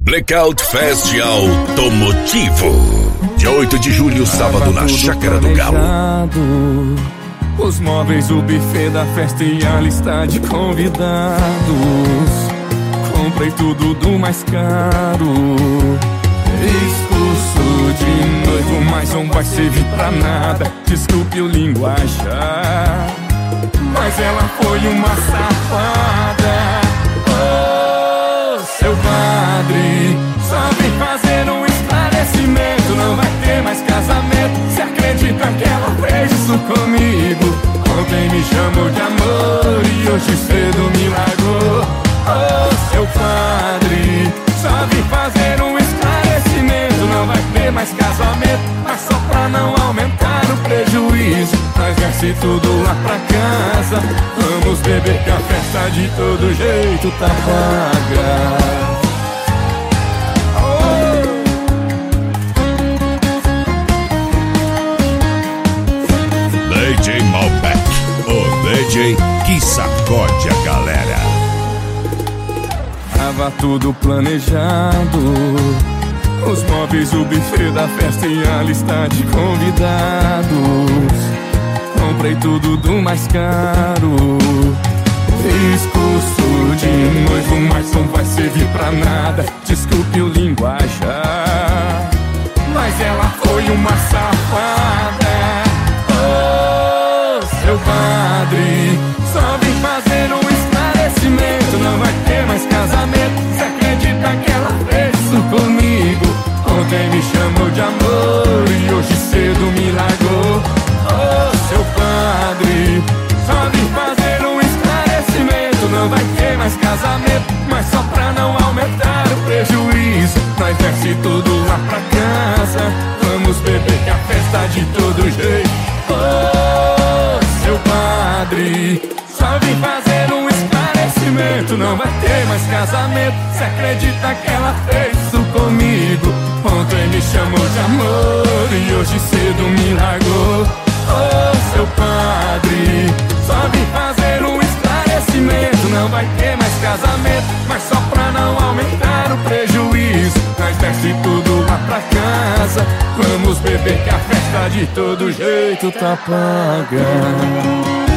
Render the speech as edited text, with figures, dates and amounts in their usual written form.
Blackout Fest Automotivo. Dia 8 de julho, sábado, na Chácara do Galo. Os móveis, o buffet da festa e a lista de convidados. Comprei tudo do mais caro. Discurso de noivo, mas não vai servir pra nada. Desculpe o linguajar, mas ela foi uma safada. Oh, seu padre, só vem fazer um esclarecimento. Não vai ter mais casamento. Se acredita que ela fez isso comigo? Ontem me chamou de amor e hoje cedo me largou. Oh, seu padre, só vim fazer um esclarecimento. Não vai ter mais casamento, mas só pra não aumentar o prejuízo, nós desce tudo lá pra casa. Vamos beber que a festa de todo jeito tá paga. DJ Malbec, o DJ que sacode a galera. Tava tudo planejado, os móveis, o buffet da festa e a lista de convidados. Comprei tudo do mais caro. Discurso de noivo, mas não vai servir pra nada. Desculpe o linguajar, mas ela foi uma safada. Seu padre, só vim fazer um esclarecimento. Não vai ter mais casamento. Se acredita que ela fez isso comigo? Ontem me chamou de amor e hoje cedo me largou. Oh, seu padre, só vim fazer um esclarecimento. Não vai ter mais casamento, mas só pra não aumentar o prejuízo, nós desce tudo lá pra casa. Vamos beber que a festa de todo jeito. Oh, seu padre, só vim fazer um esclarecimento. Não vai ter mais casamento. Se acredita que ela fez isso comigo? Ontem me chamou de amor e hoje cedo me largou. Oh, seu padre, só vim fazer um esclarecimento. Não vai ter mais casamento, mas só pra não aumentar o prejuízo, nós desce tudo lá pra casa. Vamos beber que a festa de todo jeito tá paga.